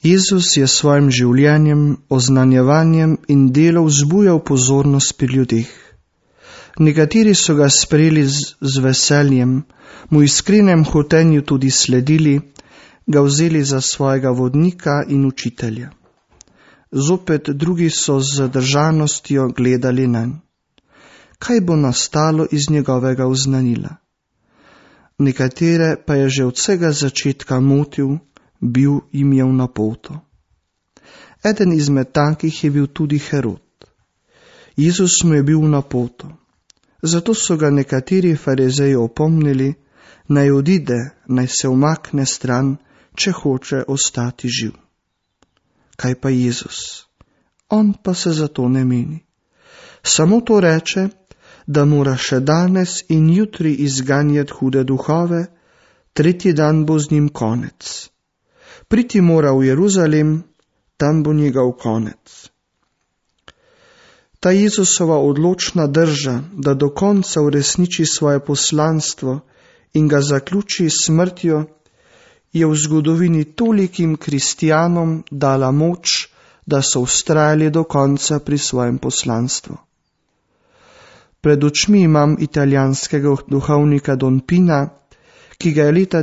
Jezus je s svojim življenjem, oznanjevanjem in delom vzbujal pozornost pri ljudeh. Nekateri so ga sprejeli z veseljem, mu iskrenem hotenju tudi sledili, ga vzeli za svojega vodnika in učitelja. Zopet drugi so z zadržanostjo gledali nanj. Kaj bo nastalo iz njegovega oznanila? Nekatere pa je že od vsega začetka motil, bil jim je v napoto. Eden izmed takih je bil tudi Herod. Jezus mu je bil v napoto. Zato so ga nekateri farizeji opomnili, naj odide, naj se umakne stran, če hoče ostati živ. Kaj pa Jezus? On pa se za to ne meni. Samo to reče, da mora še danes in jutri izganjati hude duhove, tretji dan bo z njim konec. Priti mora v Jeruzalem, tam bo njegov konec. Ta Jezusova odločna drža, da do konca uresniči svoje poslanstvo in ga zaključi s smrtjo, je v zgodovini tolikim kristjanom dala moč, da so vztrajali do konca pri svojem poslanstvu. Pred očmi imam italijanskega duhovnika Don Pina, ki ga je leta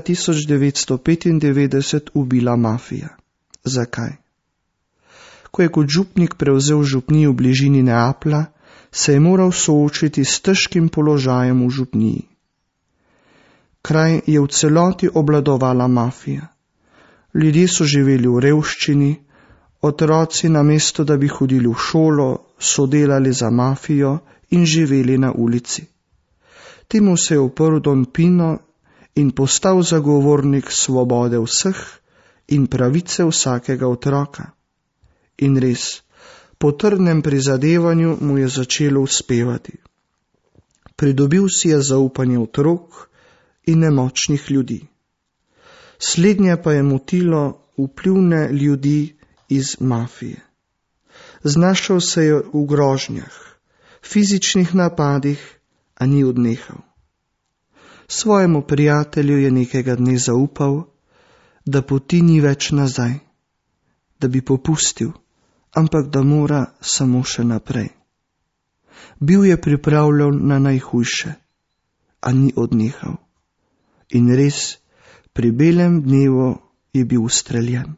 1995 ubila mafija. Zakaj? Ko je kot župnik prevzel župnijo v bližini Neaplja, se je moral soočiti s težkim položajem v župniji. Kraj je v celoti obladovala mafija. Ljudje so živeli v revščini, otroci namesto da bi hodili v šolo, so delali za mafijo in živeli na ulici. Temu se je uprl Don Pino in postal zagovornik svobode vseh in pravice vsakega otroka. In res, po trdnem prizadevanju mu je začelo uspevati. Pridobil si je zaupanje otrok in nemočnih ljudi. Slednje pa je motilo vplivne ljudi iz mafije. Znašel se je v grožnjah, fizičnih napadih, a ni odnehal. Svojemu prijatelju je nekega dne zaupal, da poti ni več nazaj, da bi popustil, ampak da mora samo še naprej. Bil je pripravljen na najhujše, a ni odnehal. In res, pri belem dnevu je bil ustreljen.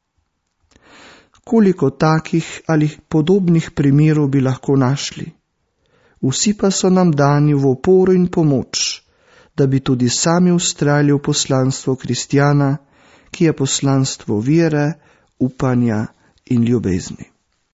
Koliko takih ali podobnih primerov bi lahko našli? Vsi pa so nam dani v oporo in pomoč, da bi tudi sami vztrajali v poslanstvo kristjana, ki je poslanstvo vere, upanja in ljubezni.